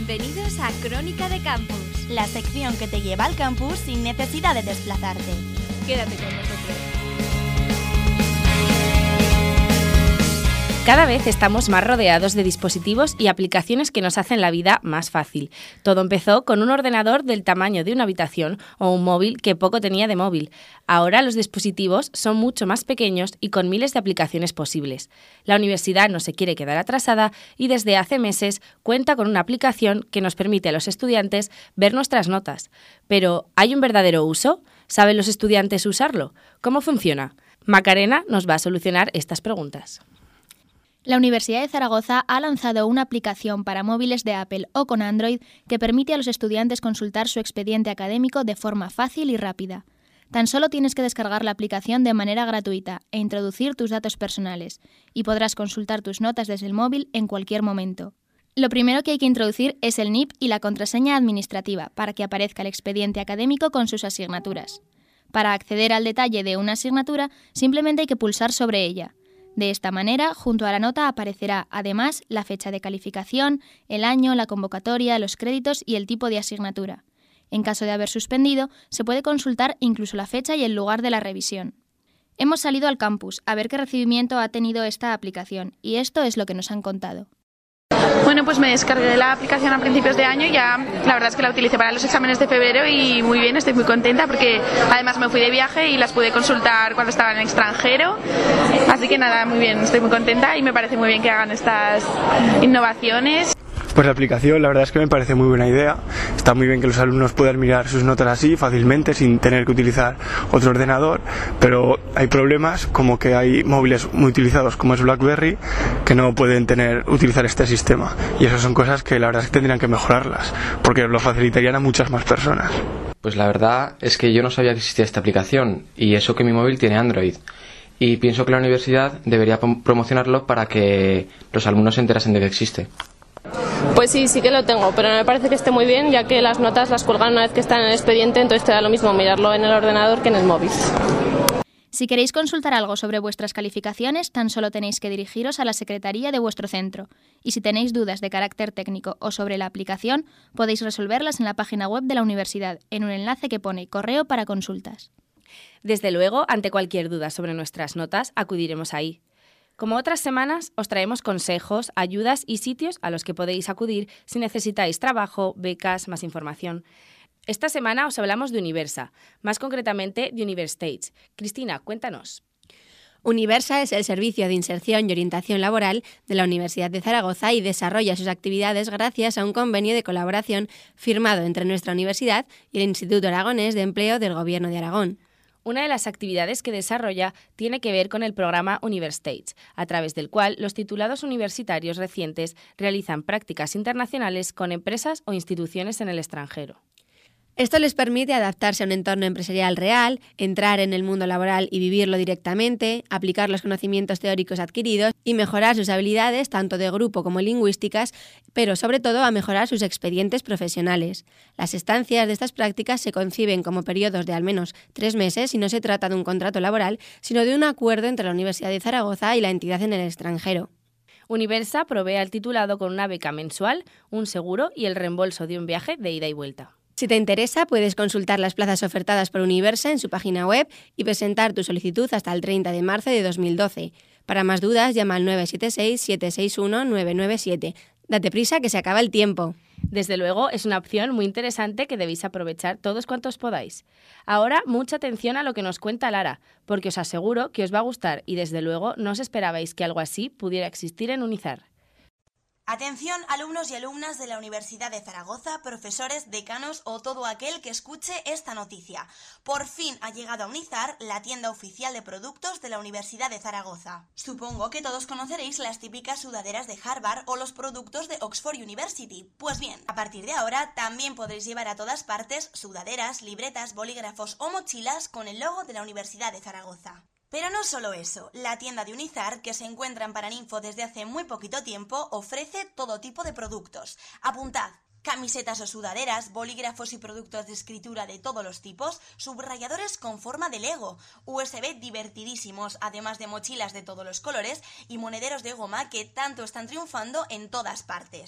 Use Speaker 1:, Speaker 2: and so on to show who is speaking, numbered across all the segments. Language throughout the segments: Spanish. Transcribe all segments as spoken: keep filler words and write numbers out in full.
Speaker 1: Bienvenidos a Crónica de Campus,
Speaker 2: la sección que te lleva al campus sin necesidad de desplazarte.
Speaker 1: Quédate con nosotros.
Speaker 3: Cada vez estamos más rodeados de dispositivos y aplicaciones que nos hacen la vida más fácil. Todo empezó con un ordenador del tamaño de una habitación o un móvil que poco tenía de móvil. Ahora los dispositivos son mucho más pequeños y con miles de aplicaciones posibles. La universidad no se quiere quedar atrasada y desde hace meses cuenta con una aplicación que nos permite a los estudiantes ver nuestras notas. Pero, ¿hay un verdadero uso? ¿Saben los estudiantes usarlo? ¿Cómo funciona? Macarena nos va a solucionar estas preguntas.
Speaker 4: La Universidad de Zaragoza ha lanzado una aplicación para móviles de Apple o con Android que permite a los estudiantes consultar su expediente académico de forma fácil y rápida. Tan solo tienes que descargar la aplicación de manera gratuita e introducir tus datos personales, y podrás consultar tus notas desde el móvil en cualquier momento. Lo primero que hay que introducir es el N I P y la contraseña administrativa para que aparezca el expediente académico con sus asignaturas. Para acceder al detalle de una asignatura, simplemente hay que pulsar sobre ella. De esta manera, junto a la nota aparecerá, además, la fecha de calificación, el año, la convocatoria, los créditos y el tipo de asignatura. En caso de haber suspendido, se puede consultar incluso la fecha y el lugar de la revisión. Hemos salido al campus a ver qué recibimiento ha tenido esta aplicación, y esto es lo que nos han contado.
Speaker 5: Bueno, pues me descargué la aplicación a principios de año y ya la verdad es que la utilicé para los exámenes de febrero y muy bien, estoy muy contenta porque además me fui de viaje y las pude consultar cuando estaba en el extranjero, así que nada, muy bien, estoy muy contenta y me parece muy bien que hagan estas innovaciones.
Speaker 6: Pues la aplicación la verdad es que me parece muy buena idea. Está muy bien que los alumnos puedan mirar sus notas así fácilmente sin tener que utilizar otro ordenador, pero hay problemas como que hay móviles muy utilizados como es BlackBerry que no pueden tener utilizar este sistema, y esas son cosas que la verdad es que tendrían que mejorarlas porque lo facilitarían a muchas más personas.
Speaker 7: Pues la verdad es que yo no sabía que existía esta aplicación, y eso que mi móvil tiene Android, y pienso que la universidad debería promocionarlo para que los alumnos se enterasen de que existe.
Speaker 8: Pues sí, sí que lo tengo, pero no me parece que esté muy bien, ya que las notas las cuelgan una vez que están en el expediente, entonces te da lo mismo mirarlo en el ordenador que en el móvil.
Speaker 4: Si queréis consultar algo sobre vuestras calificaciones, tan solo tenéis que dirigiros a la secretaría de vuestro centro. Y si tenéis dudas de carácter técnico o sobre la aplicación, podéis resolverlas en la página web de la universidad, en un enlace que pone correo para consultas.
Speaker 3: Desde luego, ante cualquier duda sobre nuestras notas, acudiremos ahí. Como otras semanas, os traemos consejos, ayudas y sitios a los que podéis acudir si necesitáis trabajo, becas, más información. Esta semana os hablamos de Universa, más concretamente de Universtage. Cristina, cuéntanos.
Speaker 9: Universa es el servicio de inserción y orientación laboral de la Universidad de Zaragoza y desarrolla sus actividades gracias a un convenio de colaboración firmado entre nuestra universidad y el Instituto Aragonés de Empleo del Gobierno de Aragón.
Speaker 3: Una de las actividades que desarrolla tiene que ver con el programa Universtage, a través del cual los titulados universitarios recientes realizan prácticas internacionales con empresas o instituciones en el extranjero.
Speaker 9: Esto les permite adaptarse a un entorno empresarial real, entrar en el mundo laboral y vivirlo directamente, aplicar los conocimientos teóricos adquiridos y mejorar sus habilidades tanto de grupo como lingüísticas, pero sobre todo a mejorar sus expedientes profesionales. Las estancias de estas prácticas se conciben como periodos de al menos tres meses y no se trata de un contrato laboral, sino de un acuerdo entre la Universidad de Zaragoza y la entidad en el extranjero.
Speaker 3: Universa provee al titulado con una beca mensual, un seguro y el reembolso de un viaje de ida y vuelta.
Speaker 9: Si te interesa, puedes consultar las plazas ofertadas por Universa en su página web y presentar tu solicitud hasta el treinta de marzo de dos mil doce. Para más dudas, llama al nueve siete seis, siete seis uno, nueve nueve siete. Date prisa, que se acaba el tiempo.
Speaker 3: Desde luego, es una opción muy interesante que debéis aprovechar todos cuantos podáis. Ahora, mucha atención a lo que nos cuenta Lara, porque os aseguro que os va a gustar y desde luego no os esperabais que algo así pudiera existir en Unizar.
Speaker 2: Atención, alumnos y alumnas de la Universidad de Zaragoza, profesores, decanos o todo aquel que escuche esta noticia. Por fin ha llegado a Unizar, la tienda oficial de productos de la Universidad de Zaragoza. Supongo que todos conoceréis las típicas sudaderas de Harvard o los productos de Oxford University. Pues bien, a partir de ahora también podréis llevar a todas partes sudaderas, libretas, bolígrafos o mochilas con el logo de la Universidad de Zaragoza. Pero no solo eso, la tienda de Unizar, que se encuentra en Paraninfo desde hace muy poquito tiempo, ofrece todo tipo de productos. Apuntad: camisetas o sudaderas, bolígrafos y productos de escritura de todos los tipos, subrayadores con forma de Lego, U S B divertidísimos, además de mochilas de todos los colores y monederos de goma que tanto están triunfando en todas partes.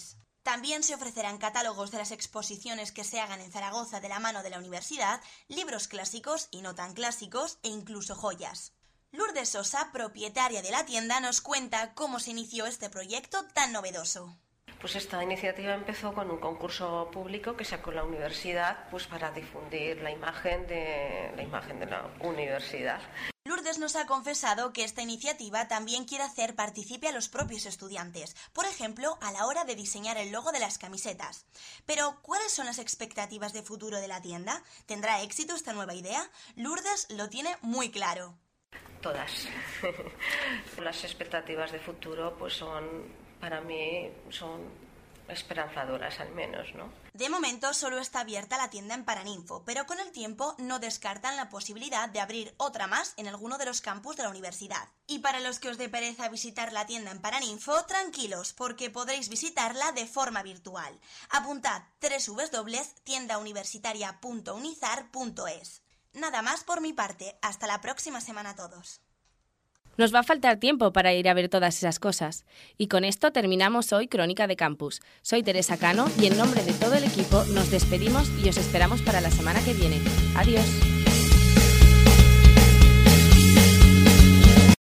Speaker 2: También se ofrecerán catálogos de las exposiciones que se hagan en Zaragoza de la mano de la universidad, libros clásicos y no tan clásicos e incluso joyas. Lourdes Sosa, propietaria de la tienda, nos cuenta cómo se inició este proyecto tan novedoso.
Speaker 10: Pues esta iniciativa empezó con un concurso público que sacó la universidad, pues para difundir la imagen de la imagen de la universidad.
Speaker 2: Lourdes nos ha confesado que esta iniciativa también quiere hacer partícipe a los propios estudiantes, por ejemplo, a la hora de diseñar el logo de las camisetas. Pero, ¿cuáles son las expectativas de futuro de la tienda? ¿Tendrá éxito esta nueva idea? Lourdes lo tiene muy claro.
Speaker 10: Todas. Las expectativas de futuro, pues son, para mí, son esperanzadoras al menos, ¿no?
Speaker 2: De momento solo está abierta la tienda en Paraninfo, pero con el tiempo no descartan la posibilidad de abrir otra más en alguno de los campus de la universidad. Y para los que os dé pereza visitar la tienda en Paraninfo, tranquilos, porque podréis visitarla de forma virtual. Apuntad doble u doble u doble u punto tienda universitaria punto unizar punto es. Nada más por mi parte, hasta la próxima semana a todos.
Speaker 3: Nos va a faltar tiempo para ir a ver todas esas cosas. Y con esto terminamos hoy Crónica de Campus. Soy Teresa Cano y en nombre de todo el equipo nos despedimos y os esperamos para la semana que viene. Adiós.